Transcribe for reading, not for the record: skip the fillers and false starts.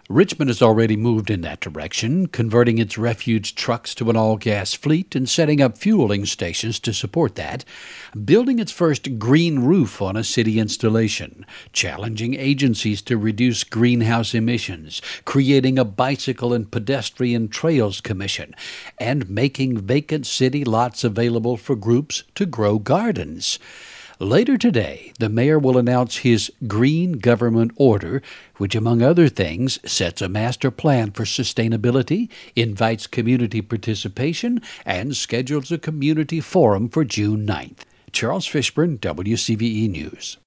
Richmond has already moved in that direction, converting its refuse trucks to an all-gas fleet and setting up fueling stations to support that, building its first green roof on a city installation, challenging agencies to reduce greenhouse emissions, creating a bicycle and pedestrian trails commission, and making vacant city lots available for groups to grow gardens. Later today, the mayor will announce his Green Government Order, which, among other things, sets a master plan for sustainability, invites community participation, and schedules a community forum for June 9th. Charles Fishburne, WCVE News.